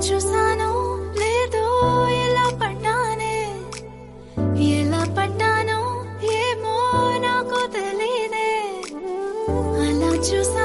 చూసానో లేదో ఎలా పడ్డానే, ఎలా పడ్డానో ఏమో నాకు తెలీదే. అలా చూసా